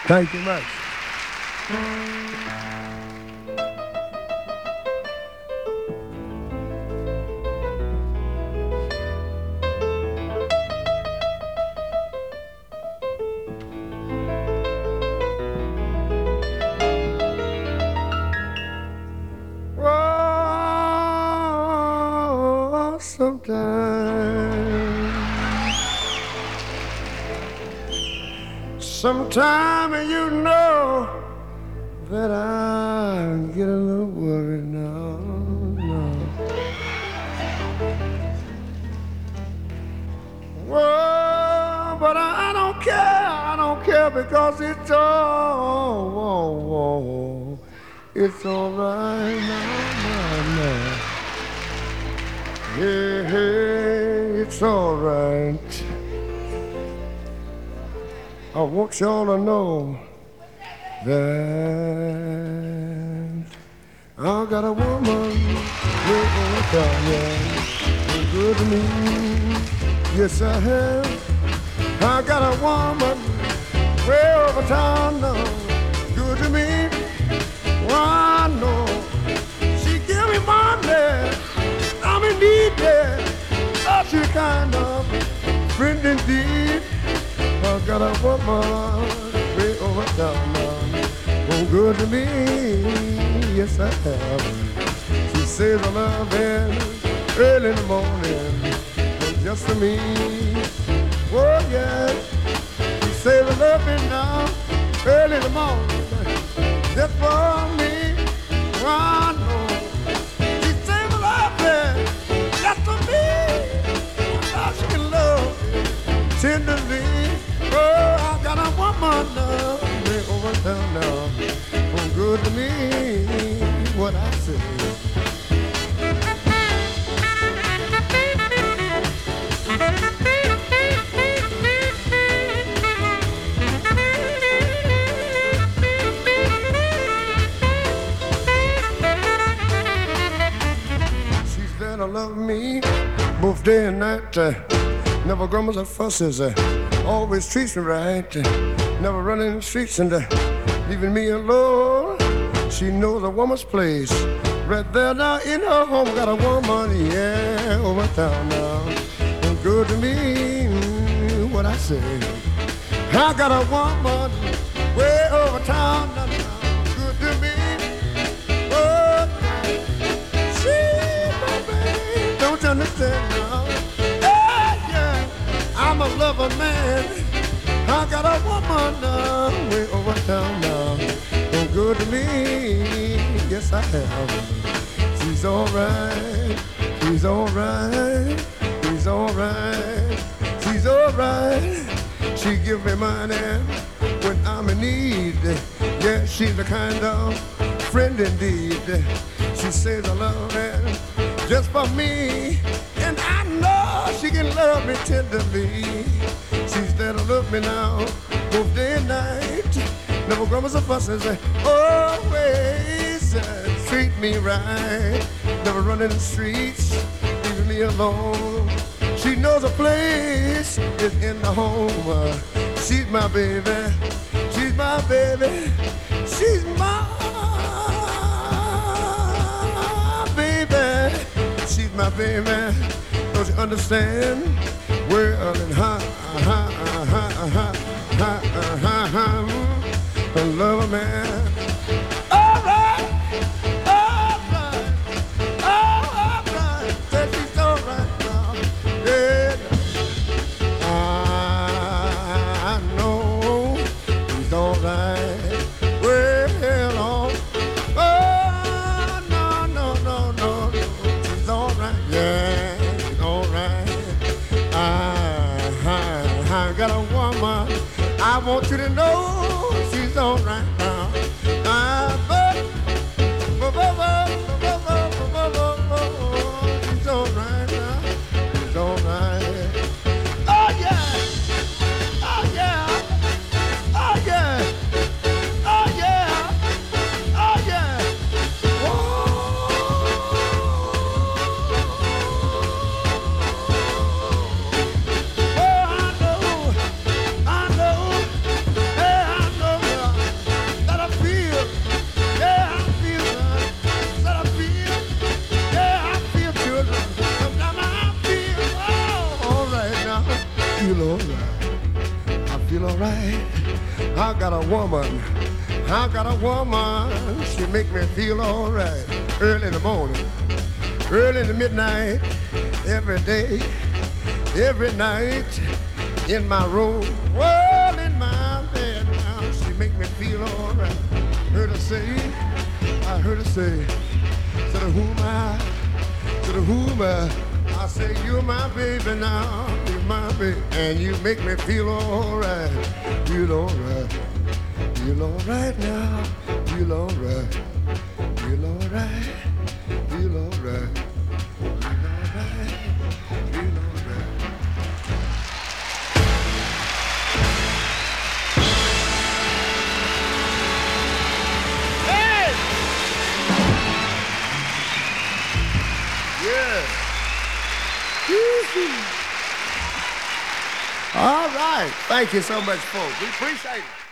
Thank you much. Oh, sometime you know that I get a little worried now. No. Well, but I don't care. I don't care because it's all, it's all right now. Yeah, hey, it's all right. I want y'all to know that I got a woman way over town, yeah, good to me. Yes, I have. I got a woman way over town now, good to me. Oh, I know she give me money. I'm in need, yeah. Oh, she kind of friend indeed. I got a woman way over town now, oh, good to me. Yes, I have. She says I love him early in the morning, just for me. Oh, yeah. She says I love him now early in the morning, just for me. Oh, I know. She says I love him just for me. Now she can love me tenderly. Oh, I got a woman now, way over town now, oh, good to me, what I say. She's there to love me, both day and night, never grumbles or fusses, always treats me right, never running in the streets and leaving me alone. She knows a woman's place right there now in her home. Got a woman, yeah, over town now, and good to me, what I say. I got a woman way over town now, good to me. Oh, she's my baby, don't you understand now? I'm a lover man. I got a woman now, way over town now, so good to me. Yes, I have. She's alright. She's alright. She's alright. She's alright. She give me money when I'm in need. Yeah, she's the kind of friend indeed. She says I love her just for me, and I know she can love me tenderly. She's there to love me now, both day and night. Never grumbles or fusses, always treat me right. Never running the streets, leaving me alone. She knows a place is in the home. She's my baby, she's my baby, she's my baby, she's my baby. Don't you understand? Well, and I love a man. All right, all right, all right. Said she's all right now. Yeah, I know she's all right. Well, oh, no, no, no, no, no. She's all right. Yeah, she's all right. I got a woman. I want you to know she's all right now. She's all right now. She's all right. Oh yeah. Oh yeah. Oh yeah. Oh yeah. Oh yeah. Oh, I know. I know. Hey, I know. feel alright. I got a woman, I got a woman, she make me feel alright. Early in the morning, early in the midnight, every day, every night, in my room, well, in my bed now, she make me feel alright. Heard her say, I heard her say, to the whom I say, you're my baby now, you're my baby, and you make me feel alright, feel alright, feel alright now, feel alright, feel alright, feel alright, feel alright, feel alright. Hey! Yeah. All right. Thank you so much, folks. We appreciate it.